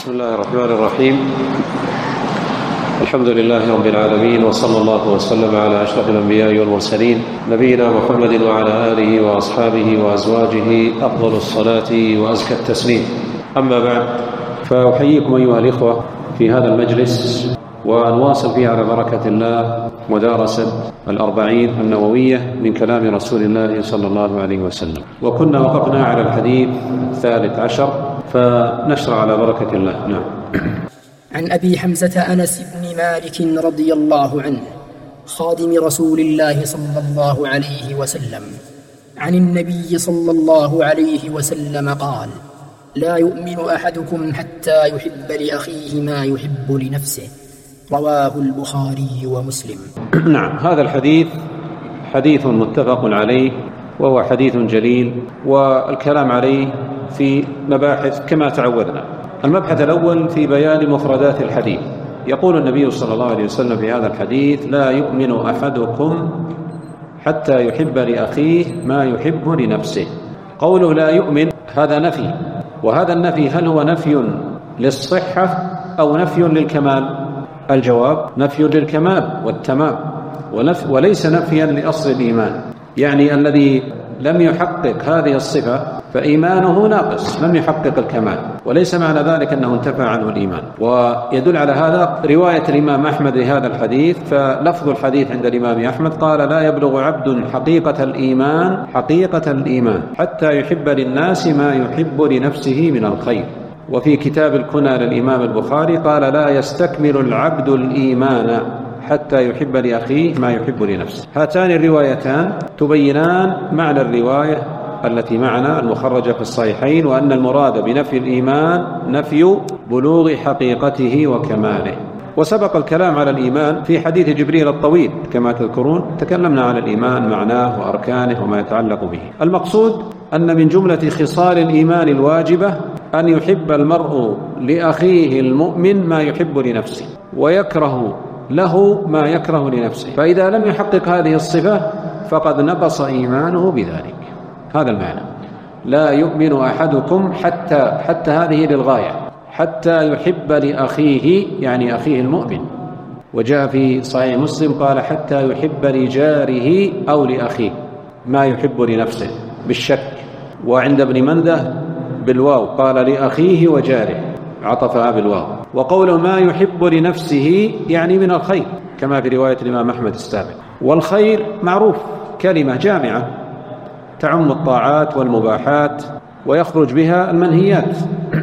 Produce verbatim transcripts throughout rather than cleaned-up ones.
بسم الله الرحمن الرحيم. الحمد لله رب العالمين، وصلى الله وسلم على أشرف الأنبياء والمرسلين نبينا محمد وعلى آله وأصحابه وأزواجه أفضل الصلاة وأزكى التسليم. أما بعد، فأحييكم أيها الإخوة في هذا المجلس، ونواصل فيه على بركة الله مدارسة الأربعين النووية من كلام رسول الله صلى الله عليه وسلم، وكنا وقفنا على الحديث الثالث عشر، فنشرع على بركة الله. نعم. عن أبي حمزة أنس بن مالك رضي الله عنه خادم رسول الله صلى الله عليه وسلم عن النبي صلى الله عليه وسلم قال: لا يؤمن أحدكم حتى يحب لأخيه ما يحب لنفسه. رواه البخاري ومسلم. نعم، هذا الحديث حديث متفق عليه، وهو حديث جليل، والكلام عليه في مباحث كما تعودنا. المبحث الأول في بيان مفردات الحديث. يقول النبي صلى الله عليه وسلم في هذا الحديث: لا يؤمن أحدكم حتى يحب لأخيه ما يحب لنفسه. قوله لا يؤمن هذا نفي، وهذا النفي هل هو نفي للصحة أو نفي للكمال؟ الجواب: نفي للكمال والتمام، وليس نفيا لأصل الإيمان. يعني الذي لم يحقق هذه الصفة فإيمانه ناقص، لم يحقق الكمال، وليس معنى ذلك أنه انتفى عنه الإيمان. ويدل على هذا رواية الإمام أحمد لهذا الحديث، فلفظ الحديث عند الإمام أحمد قال: لا يبلغ عبد حقيقة الإيمان حقيقة الإيمان حتى يحب للناس ما يحب لنفسه من الخير. وفي كتاب الكنى للإمام البخاري قال: لا يستكمل العبد الإيمان حتى يحب لأخيه ما يحب لنفسه. هاتان الروايتان تبينان معنى الرواية التي معنا المخرجة في الصحيحين، وأن المراد بنفي الإيمان نفي بلوغ حقيقته وكماله. وسبق الكلام على الإيمان في حديث جبريل الطويل كما تذكرون، تكلمنا على الإيمان معناه وأركانه وما يتعلق به. المقصود أن من جملة خصال الإيمان الواجبة أن يحب المرء لأخيه المؤمن ما يحب لنفسه، ويكره له ما يكره لنفسه. فإذا لم يحقق هذه الصفة فقد نقص إيمانه بذلك. هذا المعنى. لا يؤمن أحدكم حتى حتى هذه للغاية، حتى يحب لأخيه يعني أخيه المؤمن. وجاء في صحيح مسلم قال: حتى يحب لجاره أو لأخيه ما يحب لنفسه بالشك. وعند ابن منده بالواو قال: لأخيه وجاره، عطفها بالواو. وقوله ما يحب لنفسه يعني من الخير، كما في رواية الإمام أحمد السابق. والخير معروف كلمة جامعة تعم الطاعات والمباحات ويخرج بها المنهيات.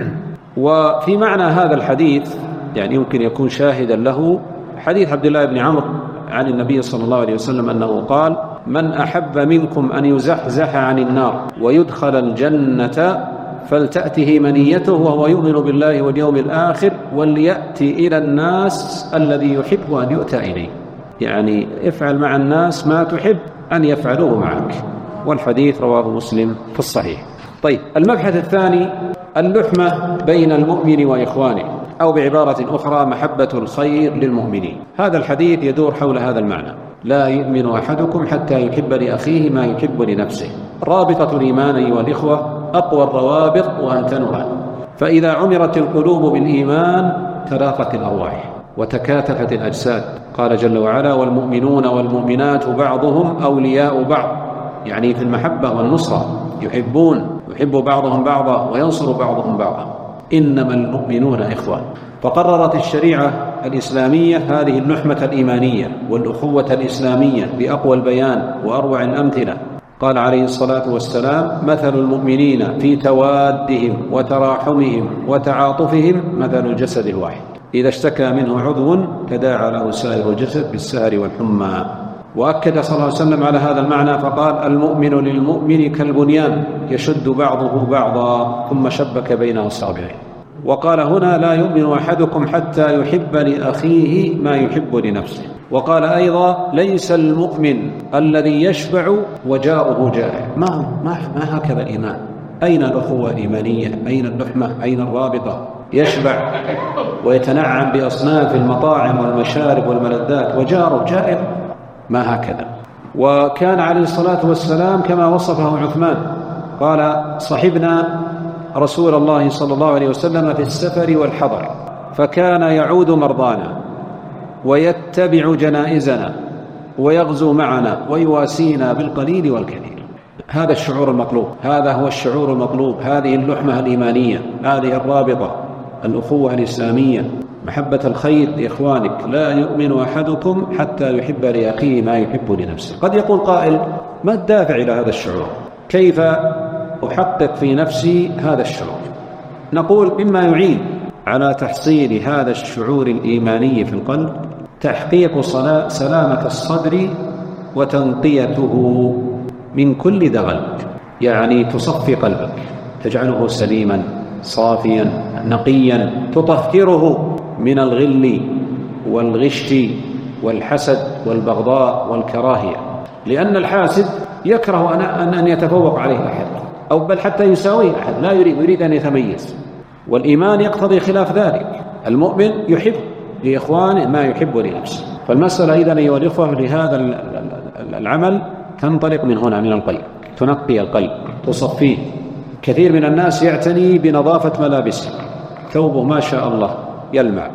وفي معنى هذا الحديث يعني يمكن يكون شاهدا له حديث عبد الله بن عمرو عن النبي صلى الله عليه وسلم أنه قال: من أحب منكم أن يزحزح عن النار ويدخل الجنة فلتأته منيته وهو يؤمن بالله واليوم الآخر وليأتي إلى الناس الذي يحب أن يؤتى إليه. يعني افعل مع الناس ما تحب أن يفعلوه معك. والحديث رواه مسلم في الصحيح. طيب، المبحث الثاني اللحمة بين المؤمن وإخوانه، أو بعبارة أخرى محبة الخير للمؤمنين. هذا الحديث يدور حول هذا المعنى: لا يؤمن أحدكم حتى يحب لأخيه ما يحب لنفسه. رابطة الإيمان أيها الإخوة أقوى الروابط وأنتنها، فإذا عمرت القلوب بالإيمان تلاقت الأرواح وتكاتفت الأجساد. قال جل وعلا: والمؤمنون والمؤمنات بعضهم أولياء بعض، يعني في المحبة والنصرة، يحبون يحب بعضهم بعضا وينصر بعضهم بعضا. إنما المؤمنون إخوان. فقررت الشريعة الإسلامية هذه اللحمة الإيمانية والأخوة الإسلامية بأقوى البيان وأروع الأمثلة. قال عليه الصلاة والسلام: مثل المؤمنين في توادهم وتراحمهم وتعاطفهم مثل الجسد الواحد، إذا اشتكى منه عضو تداعى له سائر الجسد بالسهر والحمى. وأكد صلى الله عليه وسلم على هذا المعنى فقال: المؤمن للمؤمن كالبنيان يشد بعضه بعضا، ثم شبك بين أصابعه. وقال هنا: لا يؤمن أحدكم حتى يحب لأخيه ما يحب لنفسه. وقال أيضا: ليس المؤمن الذي يشبع وجاؤه جائع. ما هو ما, ما هكذا الإيمان. أين الأخوة الإيمانية؟ أين اللحمة؟ أين الرابطة؟ يشبع ويتنعم بأصناف المطاعم والمشارب والملذات وجاره جائع؟ ما هكذا. وكان عليه الصلاة والسلام كما وصفه عثمان قال: صحبنا رسول الله صلى الله عليه وسلم في السفر والحضر، فكان يعود مرضانا ويتبع جنائزنا ويغزو معنا ويواسينا بالقليل والكثير. هذا الشعور المطلوب، هذا هو الشعور المطلوب، هذه اللحمة الإيمانية، هذه الرابطة، الأخوة الإسلامية، محبة الخير لإخوانك. لا يؤمن أحدكم حتى يحب لأخيه ما يحب لنفسه. قد يقول قائل: ما الدافع إلى هذا الشعور؟ كيف أحقق في نفسي هذا الشعور؟ نقول: مما يعين على تحصيل هذا الشعور الإيماني في القلب تحقيق سلامة الصدر وتنقيته من كل دغل، يعني تصفي قلبك، تجعله سليما صافيا نقيا، تطهره من الغل والغش والحسد والبغضاء والكراهية. لأن الحاسد يكره أن يتفوق عليه أحد، أو بل حتى يساويه أحد، لا يريد يريد أن يتميز. والإيمان يقتضي خلاف ذلك. المؤمن يحب لإخوانه ما يحب لنفسه. فالمسألة إذن أيها الإخوة لهذا العمل تنطلق من هنا، من القلب، تنقي القلب، تصفيه. كثير من الناس يعتني بنظافة ملابسه، ثوبه ما شاء الله يلمع،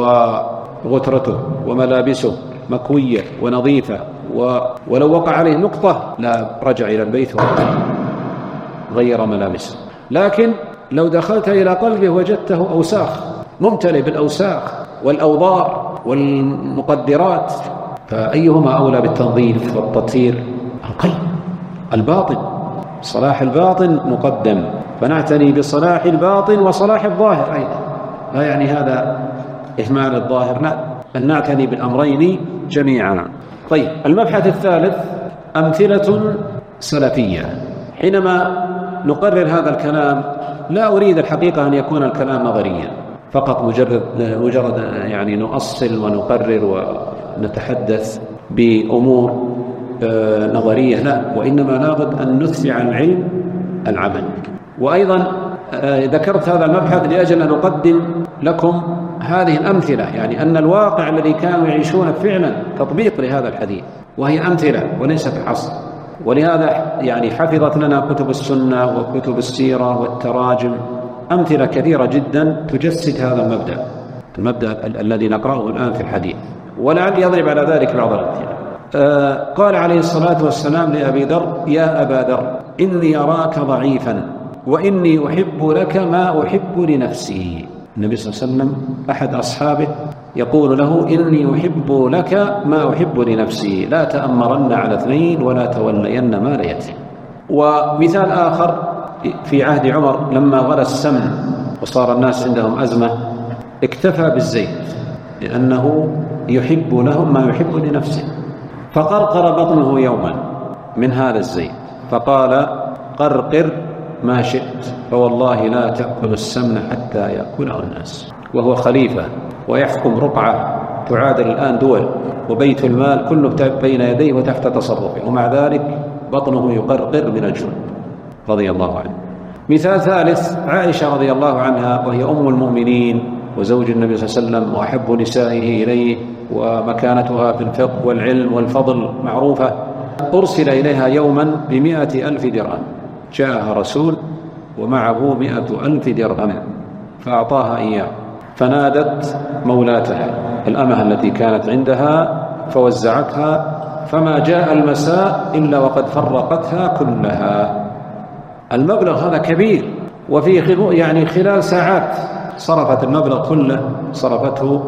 وغترته وملابسه مكوية ونظيفة، ولو وقع عليه نقطة لا رجع إلى البيت وغير ملابسه. لكن لو دخلت إلى قلبه وجدته أوساخ، ممتلئ بالأوساخ والأوضار والمقدرات. فأيهما أولى بالتنظيف والتطهير؟ القلب، الباطن. صلاح الباطن مقدم، فنعتني بصلاح الباطن وصلاح الظاهر أيضا. لا يعني هذا إهمال الظاهر، لا، بل نعتني بالأمرين جميعا. طيب، المبحث الثالث أمثلة سلفية. حينما نقرر هذا الكلام لا أريد الحقيقة أن يكون الكلام نظريا فقط، مجرد مجرد يعني نؤصل ونقرر ونتحدث بأمور نظرية، لا، وإنما لابد أن نتبع العلم العمل. وأيضا ذكرت هذا المبحث لأجل أن أقدم لكم هذه الأمثلة، يعني أن الواقع الذي كانوا يعيشون فعلا تطبيق لهذا الحديث، وهي أمثلة وليست حصر. ولهذا يعني حفظت لنا كتب السنة وكتب السيرة والتراجم أمثلة كثيرة جدا تجسد هذا المبدأ، المبدأ الذي نقرأه الآن في الحديث. ولعلي أضرب على ذلك بعض الأمثلة. آه قال عليه الصلاة والسلام لأبي ذر: يا أبا ذر، إني أراك ضعيفا وإني أحب لك ما أحب لنفسي. النبي صلى الله عليه وسلم أحد أصحابه يقول له: إني أحب لك ما أحب لنفسي، لا تأمرن على اثنين ولا تولين مال يتيم. ومثال آخر في عهد عمر لما غلى السمن وصار الناس عندهم أزمة، اكتفى بالزيت لأنه يحب لهم ما يحب لنفسه، فقرقر بطنه يوما من هذا الزيت، فقال: قرقر ما شئت فوالله لا تأكل السمن حتى يأكله الناس. وهو خليفة ويحكم رقعة تعادل الآن دول، وبيت المال كله بين يديه وتحت تصرفه، ومع ذلك بطنه يقرقر من الجوع رضي الله عنه. مثال ثالث عائشة رضي الله عنها، وهي أم المؤمنين وزوج النبي صلى الله عليه وسلم وأحب نسائه إليه، ومكانتها في الفقه والعلم والفضل معروفة. أرسل إليها يوما بمئة ألف درهم، جاءها رسول ومعه مئة ألف درهم فأعطاها إياه، فنادت مولاتها الأمة التي كانت عندها فوزعتها، فما جاء المساء إلا وقد فرقتها كلها. المبلغ هذا كبير، وفي يعني خلال ساعات صرفت المبلغ كله، صرفته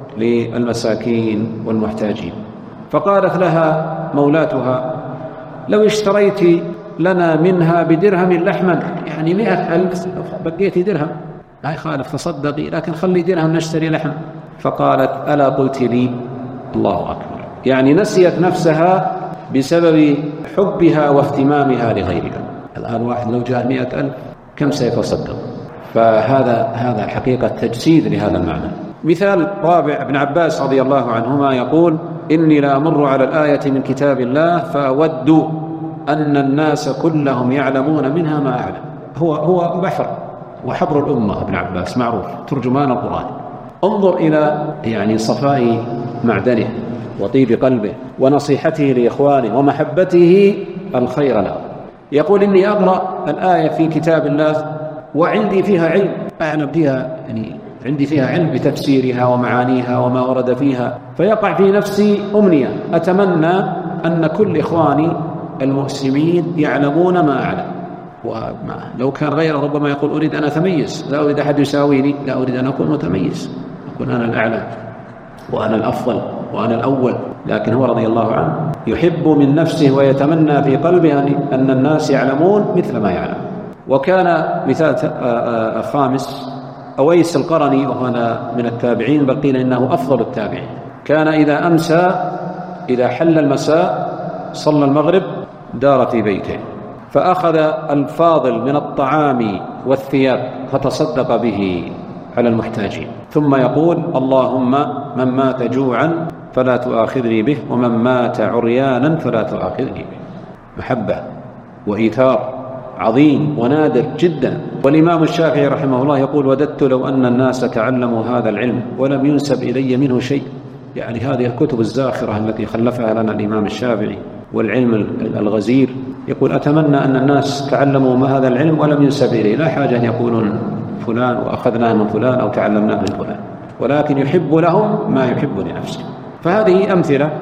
للمساكين والمحتاجين. فقالت لها مولاتها: لو اشتريت لنا منها بدرهم لحما، يعني مئة ألف، بقيت درهم، لا يخالف تصدقي، لكن خلي درهم نشتري لحم. فقالت: ألا قلت لي؟ الله أكبر، يعني نسيت نفسها بسبب حبها واهتمامها لغيرها. الآن واحد لو جاء مئة ألف كم سيتصدق؟ فهذا هذا حقيقة تجسيد لهذا المعنى. مثال رابع، ابن عباس رضي الله عنهما يقول: إني لأمر على الآية من كتاب الله فأود أن الناس كلهم يعلمون منها ما أعلم. هو هو بحر وحبر الأمة ابن عباس، معروف ترجمان القرآن. انظر إلى يعني صفاء معدنه وطيب قلبه ونصيحته لإخوانه ومحبته الخير له. يقول: إني أقرأ الآية في كتاب الله وعندي فيها علم، أعلم فيها يعني عندي فيها علم بتفسيرها ومعانيها وما ورد فيها، فيقع في نفسي أمنية أتمنى أن كل إخواني المسلمين يعلمون ما أعلم. ولو كان غيره ربما يقول أريد أن أتميز، لا أريد أحد يساويني، لا أريد أن أكون متميز، أكون أنا الأعلى وأنا الأفضل وأنا الأول. لكن هو رضي الله عنه يحب من نفسه ويتمنى في قلبه أن الناس يعلمون مثل ما يعلم. وكان مثال خامس أويس القرني، وهنا من التابعين، بل قيل إنه أفضل التابعين. كان إذا أمسى إذا حل المساء صلى المغرب دار في بيته، فأخذ الفاضل من الطعام والثياب فتصدق به على المحتاجين، ثم يقول اللهم من مات جوعا فلا تؤاخذني به، ومن مات عريانا فلا تؤاخذني به. محبة وإيثار عظيم ونادر جدا. والإمام الشافعي رحمه الله يقول وددت لو أن الناس تعلموا هذا العلم ولم ينسب إلي منه شيء. يعني هذه الكتب الزاخرة التي خلفها لنا الإمام الشافعي والعلم الغزير، يقول أتمنى أن الناس تعلموا ما هذا العلم ولم ينسب إليه، لا حاجة أن يقولون فلان وأخذناه من فلان أو تعلمناه من فلان، ولكن يحب لهم ما يحب لنفسه. فهذه أمثلة،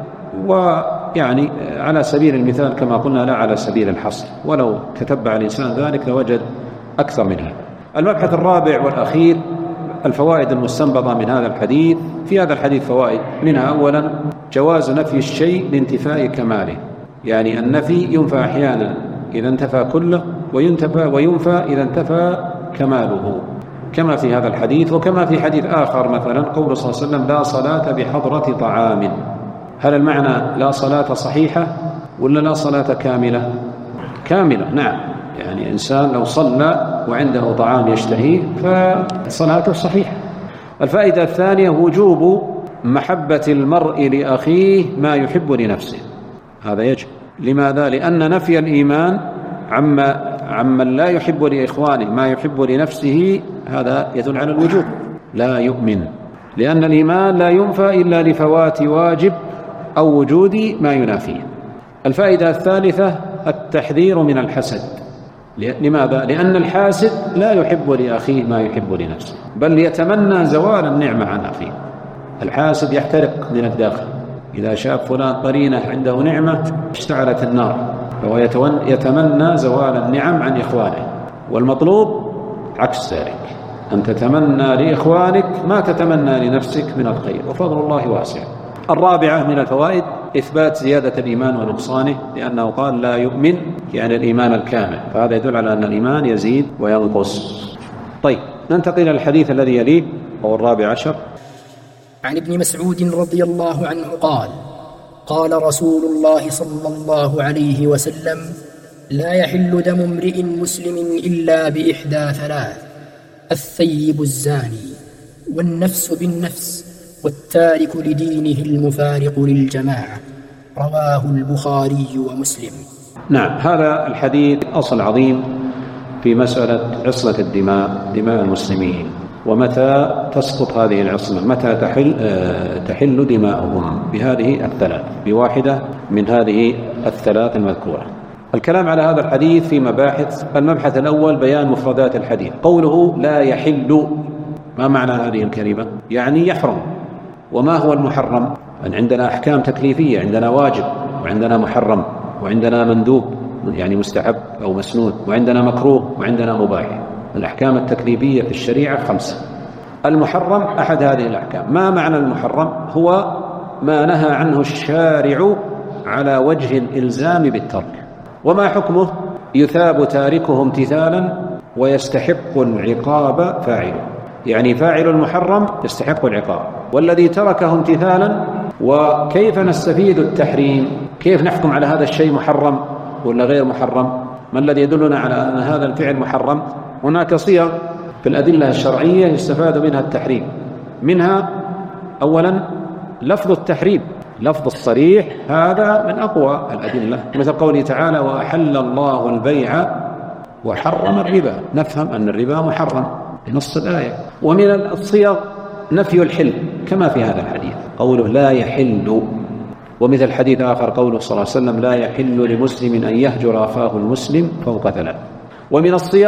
ويعني على سبيل المثال كما قلنا لا على سبيل الحصر، ولو تتبع الإنسان ذلك لوجد أكثر منها. المبحث الرابع والأخير الفوائد المستنبطة من هذا الحديث. في هذا الحديث فوائد، منها أولا جواز نفي الشيء لانتفاء كماله، يعني النفي ينفى أحيانا إذا انتفى كله، وينتفى وينفى إذا انتفى كماله، كما في هذا الحديث. وكما في حديث آخر مثلا قول صلى الله عليه وسلم لا صلاة بحضرة طعام. هل المعنى لا صلاة صحيحة ولا لا صلاة كاملة؟ كاملة، نعم. يعني إنسان لو صلى وعنده طعام يشتهيه فصلاته صحيحة. الفائدة الثانية وجوب محبة المرء لأخيه ما يحب لنفسه، هذا يجب. لماذا؟ لأن نفي الإيمان عما عمن لا يحب لإخوانه ما يحب لنفسه هذا يدل على الوجوب، لا يؤمن، لأن الإيمان لا ينفى إلا لفوات واجب أو وجود ما ينافيه. الفائدة الثالثة التحذير من الحسد. لماذا؟ لأن الحاسد لا يحب لأخيه ما يحب لنفسه، بل يتمنى زوال النعمة عن أخيه. الحاسد يحترق من الداخل، إذا شاف فلان قرينه عنده نعمة اشتعلت النار، فهو يتمنى زوال النعم عن إخوانه. والمطلوب عكس ذلك، أن تتمنى لإخوانك ما تتمنى لنفسك من الخير، وفضل الله واسع. الرابعة من الفوائد إثبات زيادة الإيمان ونقصانه، لأنه قال لا يؤمن يعني الإيمان الكامل، فهذا يدل على أن الإيمان يزيد وينقص. طيب ننتقل إلى الحديث الذي يليه وهو الرابع عشر. عن ابن مسعود رضي الله عنه قال قال رسول الله صلى الله عليه وسلم لا يحل دم امرئ مسلم إلا بإحدى ثلاث: الثيب الزاني، والنفس بالنفس، والتارك لدينه المفارق للجماعة. رواه البخاري ومسلم. نعم، هذا الحديث أصل عظيم في مسألة عصمة الدماء، دماء المسلمين، ومتى تسقط هذه العصمة، متى تحل, آه تحل دماؤهم بهذه الثلاث، بواحدة من هذه الثلاث المذكورة. الكلام على هذا الحديث في مباحث. المبحث الأول بيان مفردات الحديث. قوله لا يحل، ما معنى هذه الكلمة؟ يعني يحرم. وما هو المحرم؟ أن عندنا أحكام تكليفية، عندنا واجب وعندنا محرم وعندنا مندوب يعني مستحب أو مسنون، وعندنا مكروه وعندنا مباح. الأحكام التكليفية في الشريعة خمسة. المحرم أحد هذه الأحكام. ما معنى المحرم؟ هو ما نهى عنه الشارع على وجه الإلزام بالترك. وما حكمه؟ يثاب تاركه امتثالا ويستحق العقاب فاعله، يعني فاعل المحرم يستحق العقاب، والذي تركه امتثالا. وكيف نستفيد التحريم؟ كيف نحكم على هذا الشيء محرم ولا غير محرم؟ ما الذي يدلنا على أن هذا الفعل محرم؟ هناك صيغ في الأدلة الشرعية يستفاد منها التحريم. منها أولا لفظ التحريم، لفظ الصريح، هذا من أقوى الأدلة، مثل قوله تعالى وأحل الله البيع وحرم الربا، نفهم أن الربا محرم بنص الآية. ومن الصيغ نفي الحل كما في هذا الحديث، قوله لا يحل. ومثل حديث آخر قوله صلى الله عليه وسلم لا يحل لمسلم أن يهجر أخاه المسلم فوق ثلاث. ومن الصيغ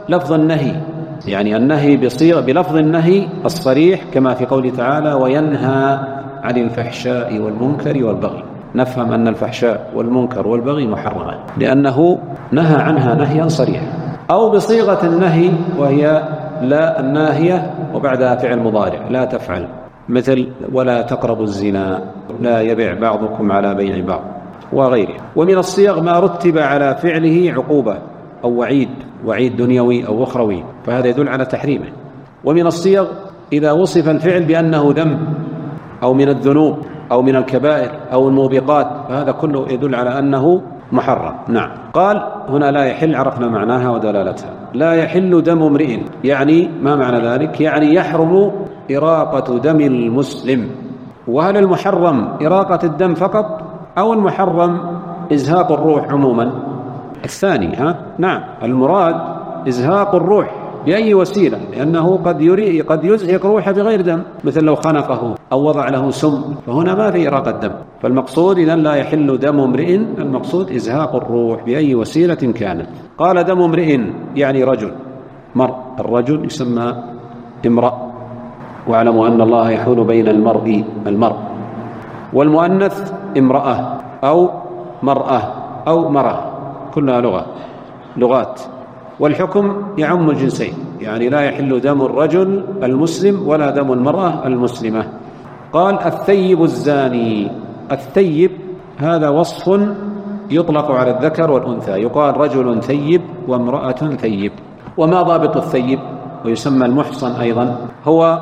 لفظ النهي، يعني النهي بصيغة بلفظ النهي الصريح كما في قوله تعالى وينهى عن الفحشاء والمنكر والبغي. نفهم أن الفحشاء والمنكر والبغي محرمة لأنه نهى عنها نهيا صريحا، أو بصيغة النهي وهي لا الناهية وبعدها فعل مضارع لا تفعل، مثل ولا تقربوا الزنا، لا يبيع بعضكم على بيع بعض وغيره. ومن الصيغ ما رتب على فعله عقوبة أو وعيد، وعيد دنيوي أو أخروي، فهذا يدل على تحريمه. ومن الصيغ إذا وصف الفعل بأنه ذنب أو من الذنوب أو من الكبائر أو الموبقات، فهذا كله يدل على أنه محرم. نعم. قال هنا لا يحل، عرفنا معناها ودلالتها. لا يحل دم امرئ، يعني ما معنى ذلك؟ يعني يحرم إراقة دم المسلم. وهل المحرم إراقة الدم فقط أو المحرم إزهاق الروح عموما؟ الثاني. ها نعم، المراد إزهاق الروح بأي وسيلة، لأنه قد يري قد يزهق روحه بغير دم، مثل لو خنقه أو وضع له سم، فهنا ما في إراقة دم. فالمقصود إذن لا يحل دم امرئ، المقصود إزهاق الروح بأي وسيلة كانت. قال دم امرئ يعني رجل، مر، الرجل يسمى امرأ، واعلموا أن الله يحول بين المرء المرء والمؤنث امرأة أو مرأة أو مرأة، كلها لغة لغات. والحكم يعم الجنسين، يعني لا يحل دم الرجل المسلم ولا دم المرأة المسلمة. قال الثيب الزاني. الثيب هذا وصف يطلق على الذكر والأنثى، يقال رجل ثيب وامرأة ثيب. وما ضابط الثيب؟ ويسمى المحصن أيضا. هو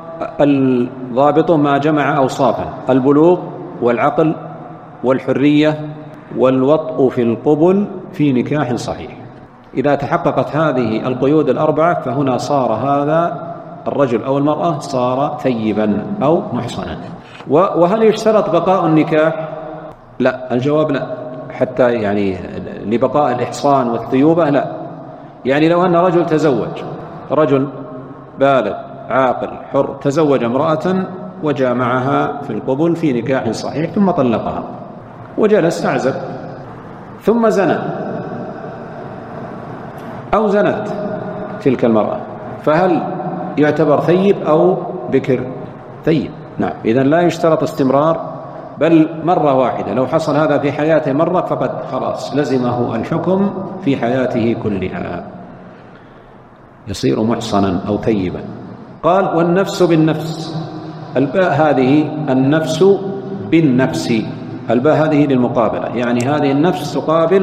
الضابط ما جمع أوصافا: البلوغ والعقل والحرية والوطء في القبل في نكاح صحيح. إذا تحققت هذه القيود الأربعة فهنا صار هذا الرجل أو المرأة صار ثيبا أو محصنا. وهل يشترط بقاء النكاح؟ لا، الجواب لا، حتى يعني لبقاء الإحصان والثيوبة لا. يعني لو أن رجل تزوج، رجل بالغ عاقل حر تزوج امرأة وجامعها في القبل في نكاح صحيح ثم طلقها وجلس أعزب، ثم زنى أو زنت تلك المرأة، فهل يعتبر ثيب أو بكر؟ ثيب. نعم. إذن لا يشترط استمرار، بل مرة واحدة. لو حصل هذا في حياته مرة فقد خلاص لزمه الحكم في حياته كلها، يصير محصنا أو ثيبا. قال والنفس بالنفس. الباء هذه النفس بالنفس، الباء هذه للمقابلة، يعني هذه النفس تقابل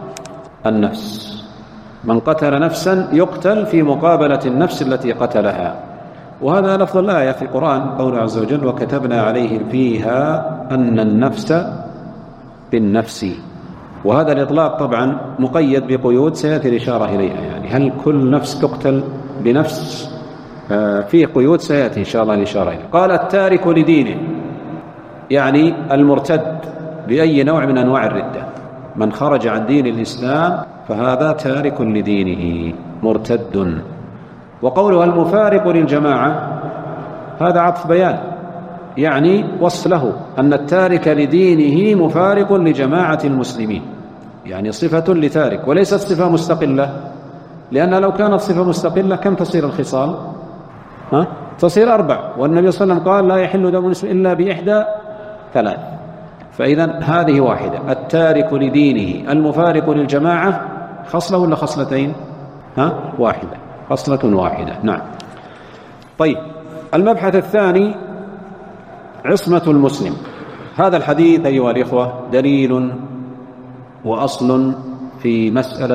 النفس. من قتل نفسا يقتل في مقابلة النفس التي قتلها. وهذا لفظ الآية في القرآن، قول عز وجل وكتبنا عليهم فيها أن النفس بالنفس. وهذا الإطلاق طبعا مقيد بقيود سيأتي الإشارة إليها، يعني هل كل نفس تقتل بنفس؟ فيه قيود سيأتي إن شاء الله الإشارة إليها. قال التارك لدينه، يعني المرتد بأي نوع من أنواع الردة، من خرج عن دين الإسلام فهذا تارك لدينه مرتد. وقوله المفارق للجماعة هذا عطف بيان، يعني وصف له أن التارك لدينه مفارق لجماعة المسلمين، يعني صفة لتارك وليست صفة مستقلة، لأن لو كانت صفة مستقلة كم تصير الخصال؟ ها؟ تصير أربع، والنبي صلى الله عليه وسلم قال لا يحل دم المسلم إلا بإحدى ثلاث. فإذا هذه واحدة، التارك لدينه المفارق للجماعة، خصلة ولا خصلتين؟ ها؟ واحدة، خصلة واحدة. نعم. طيب، المبحث الثاني عصمة المسلم. هذا الحديث أيها الإخوة دليل وأصل في مسألة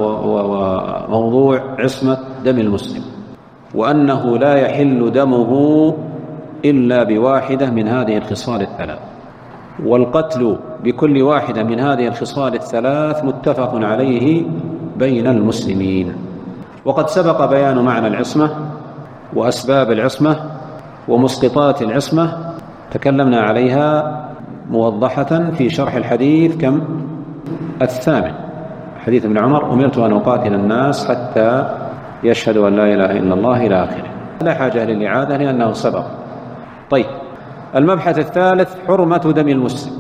وموضوع عصمة دم المسلم، وأنه لا يحل دمه إلا بواحدة من هذه الخصال الثلاث، والقتل بكل واحدة من هذه الخصال الثلاث متفق عليه بين المسلمين. وقد سبق بيان معنى العصمة وأسباب العصمة ومسقطات العصمة، تكلمنا عليها موضحة في شرح الحديث كم؟ الثامن، حديث ابن عمر أمرت أن أقاتل الناس حتى يشهدوا أن لا إله إلا الله إلى آخره. لا حاجة للإعادة لأنه سبق. طيب، المبحث الثالث حرمة دم المسلم.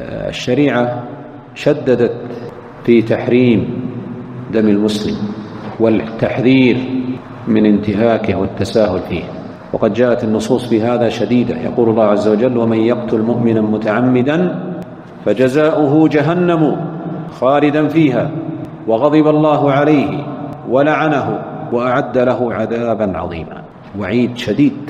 الشريعة شددت في تحريم دم المسلم، والتحذير من انتهاكه والتساهل فيه. وقد جاءت النصوص في هذا شديدة. يقول الله عز وجل: ومن يقتل مؤمنا متعمدا فجزاؤه جهنم خالدا فيها وغضب الله عليه ولعنه وأعد له عذابا عظيما. وعيد شديد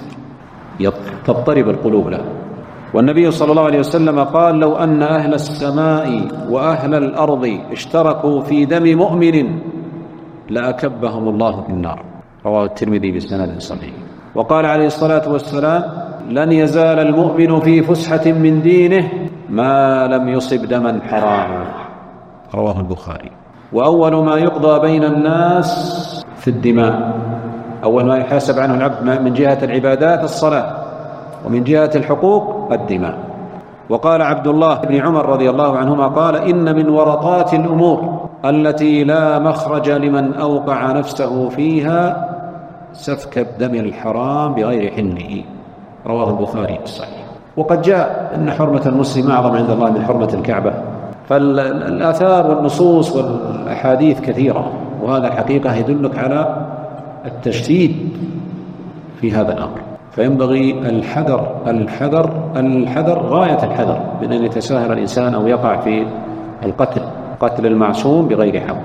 تضطرب القلوب له. والنبي صلى الله عليه وسلم قال: لو أن أهل السماء وأهل الأرض اشتركوا في دم مؤمن لأكبهم الله في النار. رواه الترمذي بسند صحيح. وقال عليه الصلاة والسلام: لن يزال المؤمن في فسحة من دينه ما لم يصب دما حراما. رواه البخاري. وأول ما يقضى بين الناس في الدماء، أول ما يحاسب عنه العبد من جهة العبادات الصلاة، ومن جهة الحقوق الدماء. وقال عبد الله بن عمر رضي الله عنهما قال: إن من ورطات الأمور التي لا مخرج لمن أوقع نفسه فيها سفك الدم الحرام بغير حله. رواه البخاري الصحيح. وقد جاء أن حرمة المسلم أعظم عند الله من حرمة الكعبة. فالآثار والنصوص والأحاديث كثيرة، وهذا الحقيقة يدلك على التشديد في هذا الأمر. فينبغي الحذر الحذر الحذر غاية الحذر من أن يتساهل الإنسان أو يقع في القتل، قتل المعصوم بغير حق.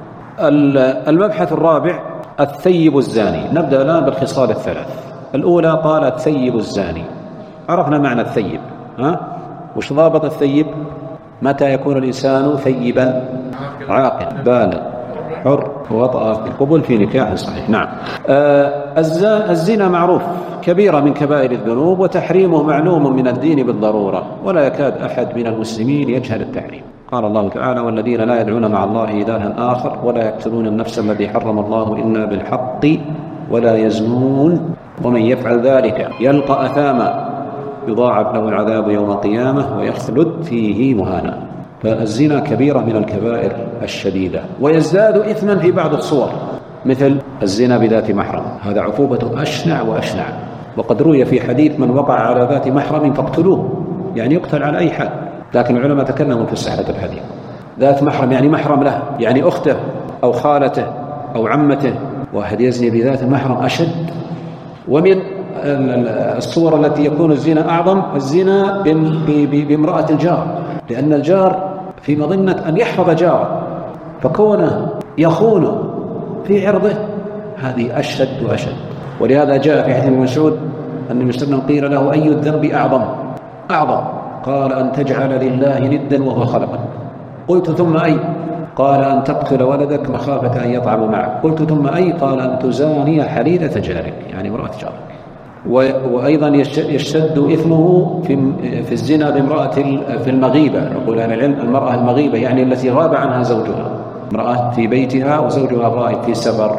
المبحث الرابع: الثيب الزاني. نبدأ الآن بالخصال الثلاث. الأولى قال: الثيب الزاني. عرفنا معنى الثيب، ها؟ وش ضابط الثيب؟ متى يكون الإنسان ثيبا؟ عاقل بالغ حر ووطأ في القبول في نكاح صحيح. نعم. آه الزنا معروف كبيرة من كبائر الذنوب، وتحريمه معلوم من الدين بالضرورة، ولا يكاد أحد من المسلمين يجهل التحريم. قال الله تعالى: والذين لا يدعون مع الله إلها آخر ولا يقتلون النفس التي حرم الله إلا بالحق ولا يزنون ومن يفعل ذلك يلقى أثاما يضاعف له العذاب يوم القيامة ويخلد فيه مهانا. فالزنا كبيرة من الكبائر الشديدة، ويزداد إثما في بعض الصور، مثل الزنا بذات محرم، هذا عقوبته أشنع وأشنع. وقد روي في حديث: من وقع على ذات محرم فاقتلوه، يعني يقتل على أي حال. لكن العلماء تكلموا في صحة الحديث. ذات محرم يعني محرم له، يعني أخته أو خالته أو عمته. واحد يزني بذات محرم أشد. ومن الصور التي يكون الزنا أعظم الزنا بامرأة الجار، لأن الجار في مظنة أن يحفظ جاره، فكونه يخونه في عرضه هذه أشد وأشد. ولهذا جاء في حديث ابن مسعود أن النبي صلى الله عليه وسلم قيل له: أي الذنب أعظم؟ أعظم قال: أن تجعل لله ندا وهو خلقك. قلت: ثم أي؟ قال: أن تقتل ولدك مخافة أن يطعم معك. قلت: ثم أي؟ قال: أن تزاني حليلة جارك، يعني امرأة جارك. وأيضا يشتد إثمه في الزنا بامرأة في المغيبة. يقول أهل العلم: المرأة المغيبة يعني التي غاب عنها زوجها، امرأة في بيتها وزوجها غائب في سفر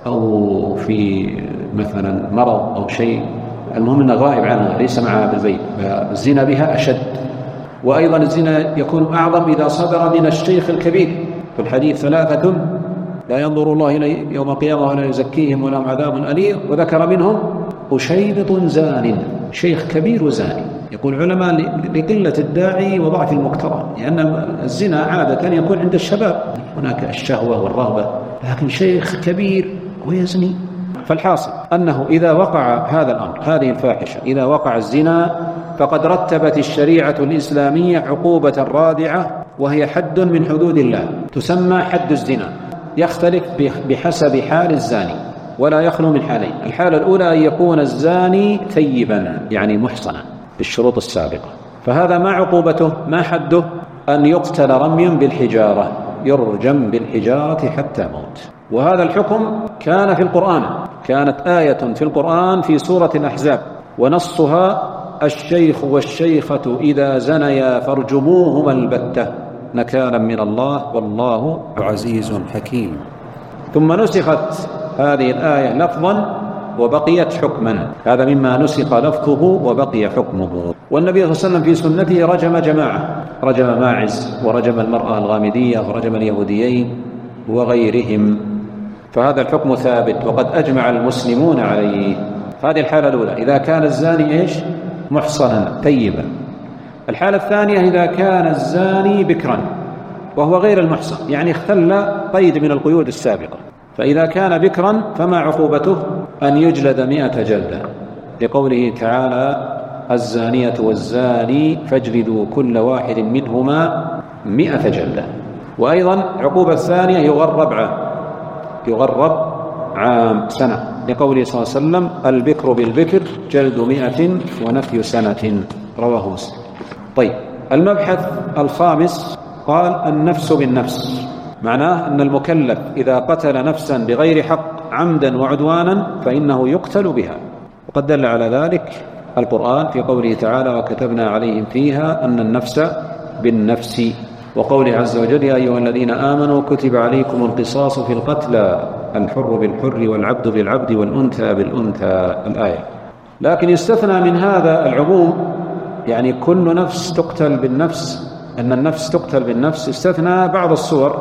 أو في مثلا مرض أو شيء، المهم أنه غائب عنها ليس معها بالبيت، فالزنا بها أشد. وأيضا الزنا يكون أعظم إذا صدر من الشيخ الكبير. في الحديث: ثلاثة لا ينظر الله إليه يوم القيامة ولا يزكيهم ولهم عذاب أليم، وذكر منهم أشيبط زان، شيخ كبير وزاني. يقول العلماء: لقلة الداعي وضعف المقترن، لأن الزنا عادة يكون عند الشباب، هناك الشهوة والرغبة، لكن شيخ كبير ويزني. فالحاصل أنه إذا وقع هذا الأمر، هذه الفاحشة، إذا وقع الزنا فقد رتبت الشريعة الإسلامية عقوبة رادعة، وهي حد من حدود الله تسمى حد الزنا، يختلف بحسب حال الزاني، ولا يخلو من حالين. الحالة الأولى أن يكون الزاني ثيبا، يعني محصنا بالشروط السابقة، فهذا ما عقوبته، ما حده؟ أن يقتل رميا بالحجارة، يرجم بالحجارة حتى موت. وهذا الحكم كان في القرآن، كانت آية في القرآن في سورة الأحزاب، ونصها: الشيخ والشيخة إذا زنيا فارجموهما البتة نكالا من الله والله عزيز حكيم. ثم نسخت هذه الآية لفظا وبقيت حكما، هذا مما نسخ لفظه وبقي حكمه. والنبي صلى الله عليه وسلم في سنته رجم جماعة، رجم ماعز ورجم المرأة الغامدية ورجم اليهوديين وغيرهم، فهذا الحكم ثابت وقد أجمع المسلمون عليه. هذه الحالة الأولى إذا كان الزاني إيش؟ محصنا ثيبا. الحالة الثانية إذا كان الزاني بكرا وهو غير المحصن، يعني اختل قيد من القيود السابقة، فإذا كان بكرا فما عقوبته؟ أن يجلد مئة جلدة، لقوله تعالى: الزانية والزاني فاجلدوا كل واحد منهما مئة جلدة. وأيضا عقوبة الثانية يغرب عام، يغرب عام سنة، لقوله صلى الله عليه وسلم: البكر بالبكر جلد مئة ونفي سنة، رواه مسلم. طيب، المبحث الخامس قال: النفس بالنفس، معناه أن المكلف إذا قتل نفسا بغير حق عمدا وعدوانا فإنه يقتل بها، وقد دل على ذلك القرآن في قوله تعالى: وكتبنا عليهم فيها أن النفس بالنفس، وقوله عز وجل: يا أيها الذين آمنوا كتب عليكم القصاص في القتلى، الحر بالحر والعبد بالعبد والأنثى بالأنثى، الآية. لكن يستثنى من هذا العموم، يعني كل نفس تقتل بالنفس، أن النفس تقتل بالنفس، استثنى بعض الصور،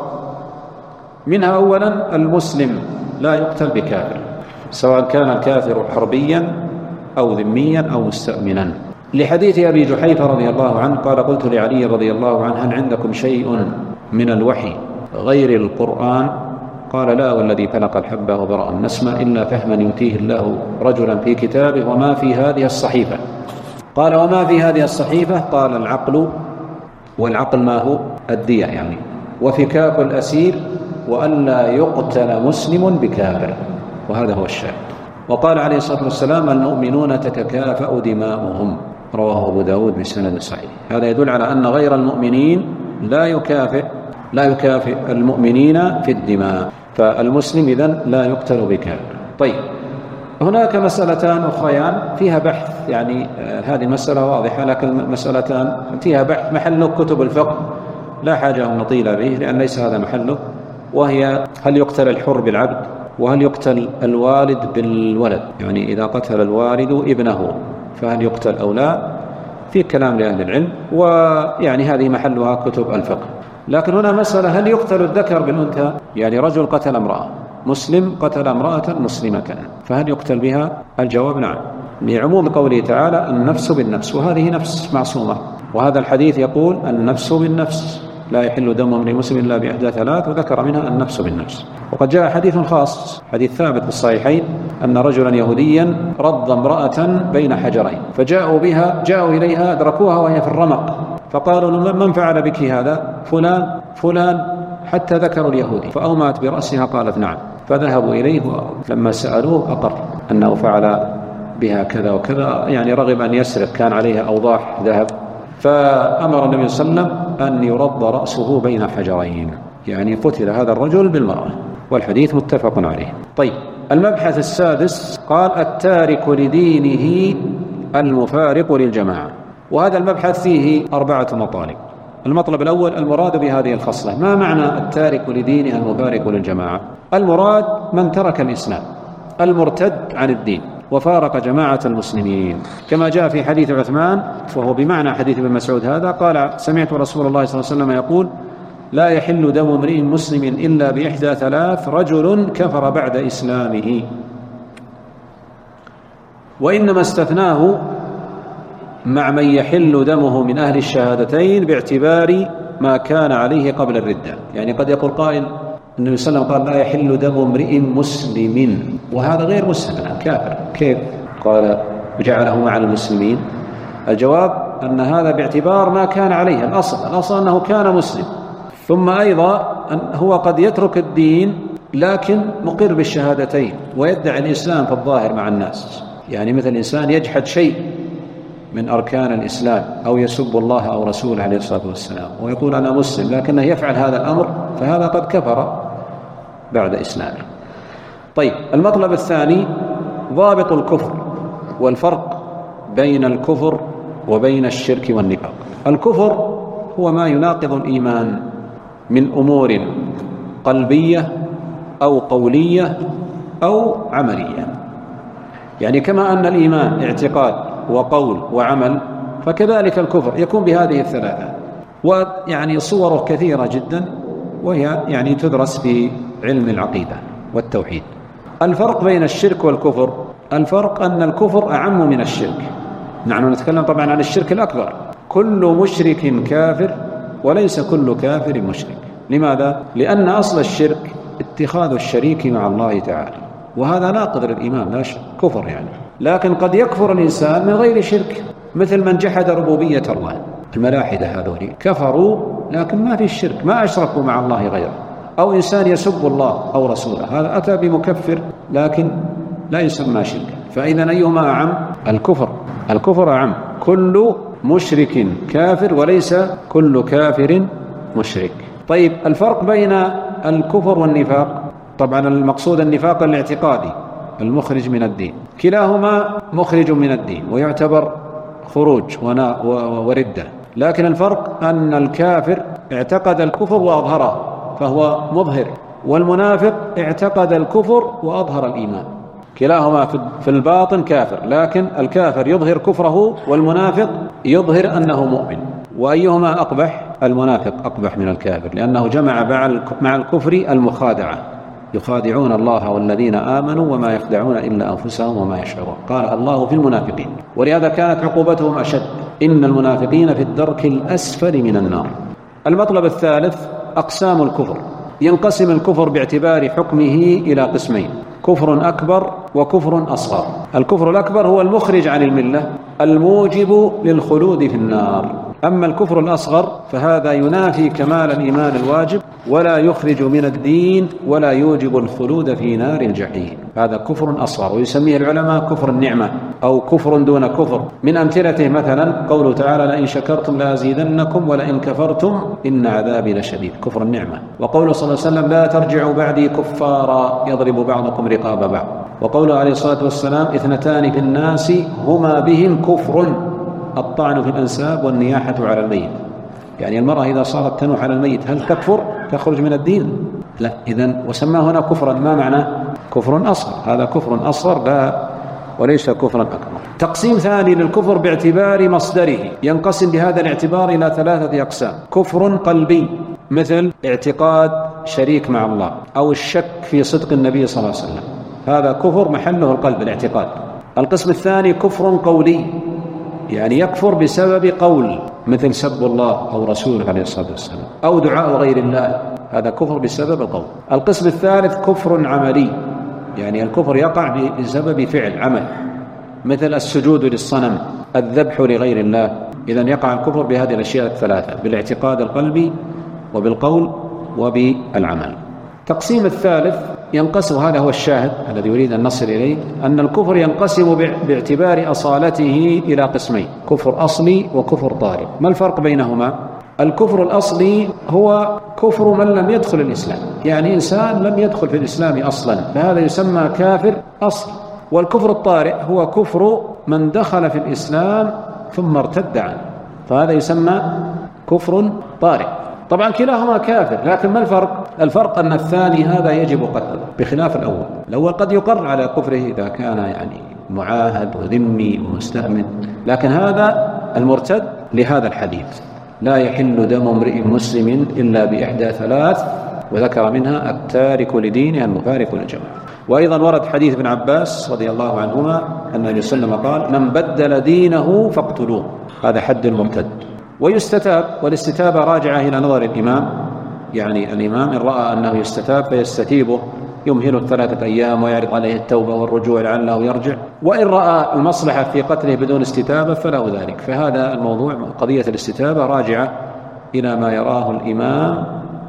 منها أولا المسلم لا يقتل بكافر، سواء كان الكافر حربيا أو ذميا أو مستأمنا، لحديث أبي جحيفة رضي الله عنه قال: قلت لعلي رضي الله عنه: هل عندكم شيء من الوحي غير القرآن؟ قال: لا والذي فلق الحبة وبرأ النسمة إلا فهما يؤتيه الله رجلا في كتابه وما في هذه الصحيفة. قال: وما في هذه الصحيفة؟ قال: العقل، والعقل ما هو؟ الدية يعني، وفكاك الأسير، وألا يقتل مسلم بكافر، وهذا هو الشاهد. وقال عليه الصلاة والسلام: المؤمنون تتكافأ دماؤهم، رواه أبو داود بسند صحيح. هذا يدل على أن غير المؤمنين لا يكافئ لا يكافئ المؤمنين في الدماء، فالمسلم إذن لا يقتل بكافر. طيب، هناك مسألتان أخريان فيها بحث، يعني آه هذه مسألة واضحة، لكن مسألتان فيها بحث محله كتب الفقه، لا حاجة أن نطيل به لأن ليس هذا محله، وهي: هل يقتل الحر بالعبد؟ وهل يقتل الوالد بالولد؟ يعني إذا قتل الوالد ابنه فهل يقتل أو لا؟ في كلام لأهل العلم، ويعني هذه محلها كتب الفقه. لكن هنا مسألة: هل يقتل الذكر بالأنثى؟ يعني رجل قتل امرأة، مسلم قتل امرأة مسلمة، فهل يقتل بها؟ الجواب: نعم، لعموم قوله تعالى: النفس بالنفس، وهذه نفس معصومة، وهذا الحديث يقول: النفس بالنفس، لا يحل دم امرئ مسلم إلا بإحدى ثلاث، وذكر منها النفس بالنفس. وقد جاء حديث خاص، حديث ثابت في الصحيحين، أن رجلا يهوديا رض امرأة بين حجرين، فجاءوا بها جاءوا إليها أدركوها وهي في الرمق، فقالوا: من فعل بك هذا؟ فلان فلان، حتى ذكروا اليهودي، فأومأت برأسها قالت: نعم، فذهبوا إليه، لما سألوه أقر أنه فعل بها كذا وكذا، يعني رغب أن يسرق، كان عليها أوضاح ذهب، فأمر النبي صلى الله عليه وسلم أن يرض رأسه بين حجرين، يعني قتل هذا الرجل بالمرأة، والحديث متفق عليه. طيب، المبحث السادس قال: التارك لدينه المفارق للجماعة، وهذا المبحث فيه أربعة مطالب. المطلب الأول: المراد بهذه الخصلة، ما معنى التارك لدينه المفارق للجماعة؟ المراد من ترك الإسلام، المرتد عن الدين وفارق جماعة المسلمين، كما جاء في حديث عثمان، وهو بمعنى حديث ابن مسعود هذا، قال: سمعت رسول الله صلى الله عليه وسلم يقول: لا يحل دم امرئ مسلم إلا بإحدى ثلاث: رجل كفر بعد إسلامه. وإنما استثناه مع من يحل دمه من أهل الشهادتين باعتبار ما كان عليه قبل الردة. يعني قد يقول قائل: النبي صلى الله عليه وسلم قال: لا يحل دم امرئ مسلم، وهذا غير مسلم، كافر، كيف؟ قال: وجعله مع المسلمين. الجواب أن هذا باعتبار ما كان عليه الأصل، الأصل أنه كان مسلم، ثم أيضا أن هو قد يترك الدين لكن مقر بالشهادتين ويدعي الإسلام في الظاهر مع الناس، يعني مثل إنسان يجحد شيء من أركان الإسلام أو يسب الله أو رسوله عليه الصلاة والسلام ويقول: أنا مسلم، لكنه يفعل هذا الأمر، فهذا قد كفر بعد إسلامه. طيب، المطلب الثاني: ضابط الكفر والفرق بين الكفر وبين الشرك والنفاق. الكفر هو ما يناقض الإيمان من أمور قلبية أو قولية أو عملية، يعني كما أن الإيمان اعتقاد وقول وعمل، فكذلك الكفر يكون بهذه الثلاثة، ويعني صوره كثيرة جدا، وهي يعني تدرس في علم العقيدة والتوحيد. الفرق بين الشرك والكفر: الفرق أن الكفر أعم من الشرك. نحن نتكلم طبعا عن الشرك الأكبر، كل مشرك كافر وليس كل كافر مشرك. لماذا؟ لأن أصل الشرك اتخاذ الشريك مع الله تعالى، وهذا ناقض للإيمان لا شك، كفر يعني. لكن قد يكفر الإنسان من غير شرك، مثل من جحد ربوبية الله. الملاحدة هذول كفروا لكن ما في الشرك، ما أشركوا مع الله غيره. أو إنسان يسب الله أو رسوله، هذا أتى بمكفر لكن لا يسمى شركا. فإذا أيهما أعم؟ الكفر. الكفر أعم، كل مشرك كافر وليس كل كافر مشرك. طيب، الفرق بين الكفر والنفاق، طبعا المقصود النفاق الاعتقادي المخرج من الدين، كلاهما مخرج من الدين ويعتبر خروج وردة. لكن الفرق أن الكافر اعتقد الكفر وأظهره فهو مظهر، والمنافق اعتقد الكفر وأظهر الإيمان. كلاهما في الباطن كافر، لكن الكافر يظهر كفره والمنافق يظهر أنه مؤمن. وأيهما أقبح؟ المنافق أقبح من الكافر، لأنه جمع مع الكفر المخادعة، يخادعون الله والذين آمنوا وما يخدعون إلا أنفسهم وما يشعرون. قال الله في المنافقين، ولهذا كانت عقوبتهم أشد، إن المنافقين في الدرك الأسفل من النار. المطلب الثالث أقسام الكفر. ينقسم الكفر باعتبار حكمه إلى قسمين: كفر أكبر وكفر أصغر. الكفر الأكبر هو المخرج عن الملة الموجب للخلود في النار، أما الكفر الأصغر فهذا ينافي كمال الإيمان الواجب ولا يخرج من الدين ولا يوجب الخلود في نار الجحيم. هذا كفر أصغر، ويسميه العلماء كفر النعمة أو كفر دون كفر. من أمثلته مثلا قوله تعالى: لئن شكرتم لأزيدنكم ولئن كفرتم إن عذابي لشديد، كفر النعمة. وقوله صلى الله عليه وسلم: لا ترجعوا بعدي كفارا يضرب بعضكم رقاب بعض. وقوله عليه الصلاة والسلام: اثنتان في الناس هما بهم كفر، الطعن في الأنساب والنياحة على الميت. يعني المرأة إذا صارت تنوح على الميت هل تكفر؟ تخرج من الدين؟ لا. إذن وسماه هنا كفرا، ما معنى؟ كفر أصغر. هذا كفر أصغر لا وليس كفرا أكبر. تقسيم ثاني للكفر باعتبار مصدره، ينقسم بهذا الاعتبار إلى ثلاثة أقسام: كفر قلبي مثل اعتقاد شريك مع الله أو الشك في صدق النبي صلى الله عليه وسلم، هذا كفر محله القلب الاعتقاد. القسم الثاني كفر قولي، يعني يكفر بسبب قول مثل سب الله أو رسوله عليه الصلاة والسلام أو دعاء غير الله، هذا كفر بسبب قول. القسم الثالث كفر عملي، يعني الكفر يقع بسبب فعل عمل مثل السجود للصنم، الذبح لغير الله. إذن يقع الكفر بهذه الأشياء الثلاثة: بالاعتقاد القلبي وبالقول وبالعمل. تقسيم الثالث ينقسم، هذا هو الشاهد الذي يريد أن نصل إليه، أن الكفر ينقسم باعتبار أصالته إلى قسمين: كفر أصلي وكفر طارئ. ما الفرق بينهما؟ الكفر الأصلي هو كفر من لم يدخل الإسلام، يعني إنسان لم يدخل في الإسلام أصلا، فهذا يسمى كافر أصل. والكفر الطارئ هو كفر من دخل في الإسلام ثم ارتد عنه، فهذا يسمى كفر طارئ. طبعا كلاهما كافر، لكن ما الفرق؟ الفرق أن الثاني هذا يجب قتله بخلاف الأول. الأول قد يقر على كفره إذا كان يعني معاهد وذمي ومستأمن، لكن هذا المرتد لهذا الحديث: لا يحل دم امرئ مسلم إلا بإحدى ثلاث، وذكر منها التارك لدينه المفارق للجماعة. وأيضا ورد حديث ابن عباس رضي الله عنهما أن النبي صلى الله عليه وسلم قال: من بدل دينه فاقتلوه، هذا حد المرتد. ويستتاب، والاستتابة راجعة إلى نظر الإمام، يعني الإمام إن رأى أنه يستتاب فيستتيبه، يمهله ثلاثة أيام ويعرض عليه التوبة والرجوع لعله يرجع، وإن رأى المصلحة في قتله بدون استتابة فله ذلك. فهذا الموضوع قضية الاستتابة راجعة إلى ما يراه الإمام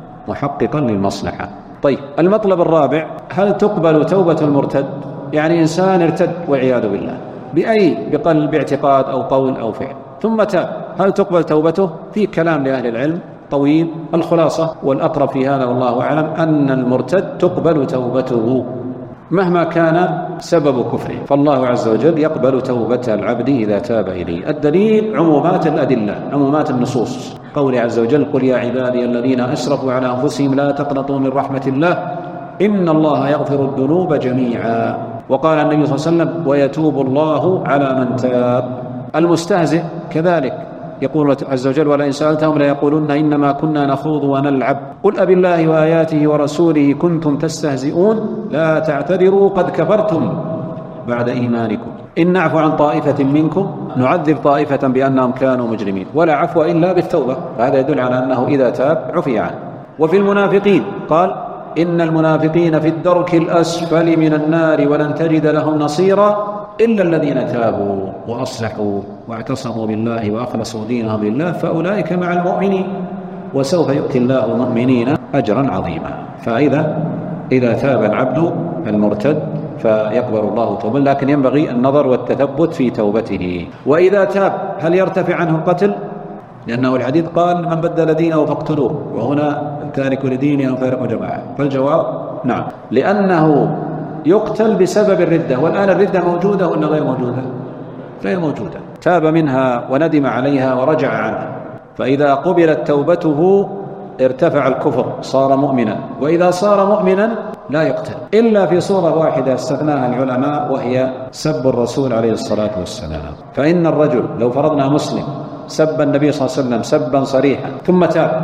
محققا للمصلحة. طيب، المطلب الرابع: هل تقبل توبة المرتد؟ يعني إنسان ارتد والعياذ بالله بأي بقلب باعتقاد أو قول أو فعل ثم تاب، هل تقبل توبته؟ في كلام لأهل العلم طويل. الخلاصة والأقرب في هذا والله أعلم أن المرتد تقبل توبته مهما كان سبب كفره، فالله عز وجل يقبل توبة العبد إذا تاب إليه. الدليل عمومات الأدلة، عمومات النصوص، قوله عز وجل: قل يا عبادي الذين أسرفوا على أنفسهم لا تقنطوا من رحمة الله إن الله يغفر الذنوب جميعا. وقال النبي صلى الله عليه وسلم: ويتوب الله على من تاب. المستهزئ كذلك يقول عز وجل: ولئن سألتهم ليقولن إنما كنا نخوض ونلعب قل أبي الله وآياته ورسوله كنتم تستهزئون لا تعتذروا قد كفرتم بعد إيمانكم إن نعفو عن طائفة منكم نعذب طائفة بأنهم كانوا مجرمين ولا عفو إلا بالتوبة. هذا يدل على أنه إذا تاب عفي عنه. وفي المنافقين قال: إن المنافقين في الدرك الأسفل من النار ولن تجد لهم نصيرا إلا الذين تابوا وأصلحوا واعتصموا بالله وأخلصوا دينهم لله فأولئك مع المؤمنين وسوف يؤتي الله المؤمنين أجرا عظيما. فإذا إذا تاب العبد المرتد فيقبل الله توبة، لكن ينبغي النظر والتثبت في توبته. وإذا تاب هل يرتفع عنه القتل؟ لأنه الحديث قال من بدل دينه فاقتلوه، وهنا تارك لدينه فارق جماعة. فالجواب نعم، لأنه يقتل بسبب الردة، والآن الردة موجودة ولا غير موجودة؟ غير موجودة. تاب منها وندم عليها ورجع عنها، فإذا قبلت توبته ارتفع الكفر صار مؤمنا، وإذا صار مؤمنا لا يقتل إلا في صورة واحدة استثناها العلماء، وهي سب الرسول عليه الصلاة والسلام. فإن الرجل لو فرضنا مسلم سب النبي صلى الله عليه وسلم سبا صريحا ثم تاب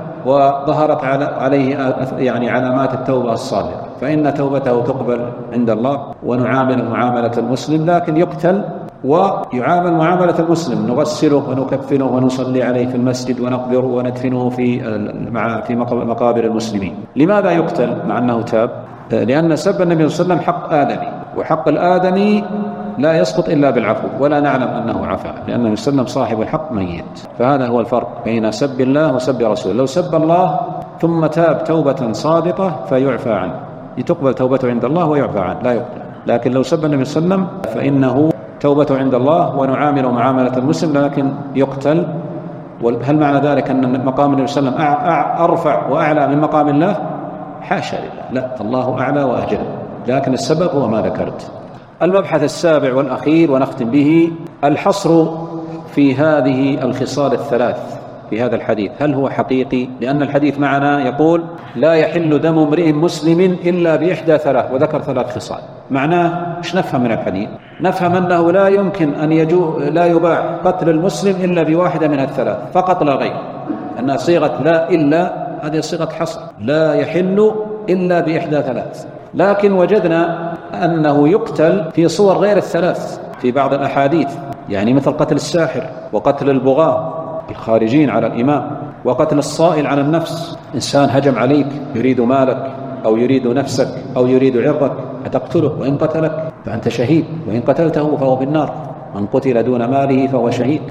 وظهرت عليه يعني علامات التوبة الصادقة، فإن توبته تقبل عند الله ونعامل معاملة المسلم، لكن يقتل ويعامل معاملة المسلم، نغسله ونكفنه ونصلي عليه في المسجد ونقبره وندفنه في مع في مقابر المسلمين. لماذا يقتل مع أنه تاب؟ لأن سب النبي صلى الله عليه وسلم حق آدمي، وحق الآدمي لا يسقط إلا بالعفو، ولا نعلم أنه عفا، لأن النبي صلى الله عليه وسلم صاحب الحق ميت. فهذا هو الفرق بين سب الله وسب رسوله. لو سب الله ثم تاب توبة صادقة فيعفى عنه، تقبل توبته عند الله ويعفى عنه لا يقتل. لكن لو سب النبي صلى الله عليه وسلم فإنه توبته عند الله ونعامل معاملة المسلم، لكن يقتل. هل معنى ذلك أن مقام النبي صلى الله عليه وسلم أرفع وأعلى من مقام الله؟ حاشا لله، لا، الله أعلى وأجل، لكن السبب هو ما ذكرت. المبحث السابع والأخير ونختم به الحصر في هذه الخصال الثلاث في هذا الحديث، هل هو حقيقي؟ لأن الحديث معنا يقول لا يحل دم امرئ مسلم إلا بإحدى ثلاث، وذكر ثلاث خصال. معناه ايش نفهم من الحديث؟ نفهم أنه لا يمكن أن يجو لا يباح قتل المسلم إلا بواحدة من الثلاث فقط لا غير، أنها صيغة لا إلا، هذه صيغة حصر، لا يحل إلا بإحدى ثلاث. لكن وجدنا أنه يقتل في صور غير الثلاث في بعض الأحاديث، يعني مثل قتل الساحر وقتل البغاة الخارجين على الإمام وقتل الصائل على النفس. إنسان هجم عليك يريد مالك أو يريد نفسك أو يريد عرضك فتقتله، وإن قتلك فأنت شهيد، وإن قتلته فهو بالنار، من قتل دون ماله فهو شهيد.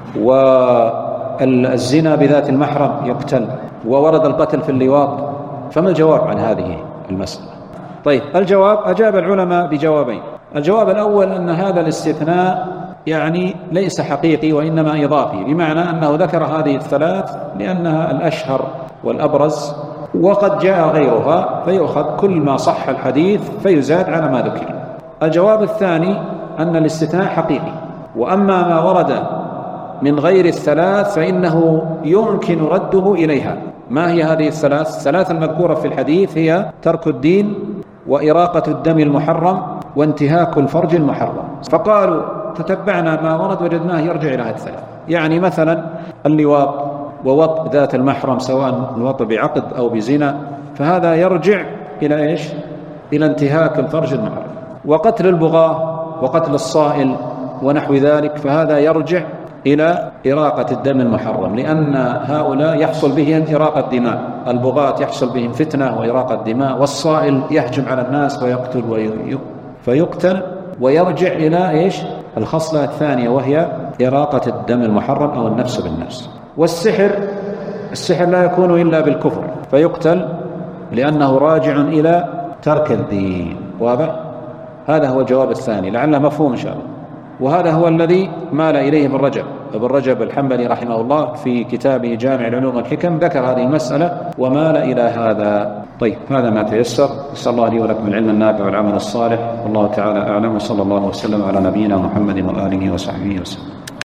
والزنا بذات المحرم يقتل، وورد القتل في اللواط. فما الجواب عن هذه المسألة؟ طيب، الجواب أجاب العلماء بجوابين. الجواب الأول أن هذا الاستثناء يعني ليس حقيقي وإنما إضافي، بمعنى أنه ذكر هذه الثلاث لأنها الأشهر والأبرز، وقد جاء غيرها فيؤخذ كل ما صح الحديث فيزاد على ما ذكر. الجواب الثاني أن الاستثناء حقيقي، وأما ما ورد من غير الثلاث فإنه يمكن رده إليها. ما هي هذه الثلاث؟ الثلاث المذكورة في الحديث هي ترك الدين وإراقة الدم المحرم وانتهاك الفرج المحرم. فقالوا تتبعنا ما ورد وجدناه يرجع إلى هذه الثلاث، يعني مثلا اللواط ووط ذات المحرم سواء الوط بعقد أو بزنا، فهذا يرجع إلى إيش؟ إلى انتهاك الفرج المحرم. وقتل البغاة وقتل الصائل ونحو ذلك فهذا يرجع إلى إراقة الدم المحرم، لأن هؤلاء يحصل بهم إراقة دماء، البغاة يحصل بهم فتنة وإراقة دماء، والصائل يهجم على الناس ويقتل وي... فيقتل ويرجع إلى إيش؟ الخصلة الثانية وهي إراقة الدم المحرم أو النفس بالنفس. والسحر، السحر لا يكون إلا بالكفر فيقتل لأنه راجع إلى ترك الدين. واضح؟ هذا هو الجواب الثاني، لعله مفهوم إن شاء الله. وهذا هو الذي مال إليه ابن رجب ابن رجب الحنبلي رحمه الله في كتابه جامع العلوم والحكم، ذكر هذه المسألة ومال إلى هذا. طيب، هذا ما تيسر. نسأل الله لي ولكم العلم النافع والعمل الصالح، والله تعالى أعلم، وصلى الله وسلم على نبينا محمد وآله وصحبه وسلم.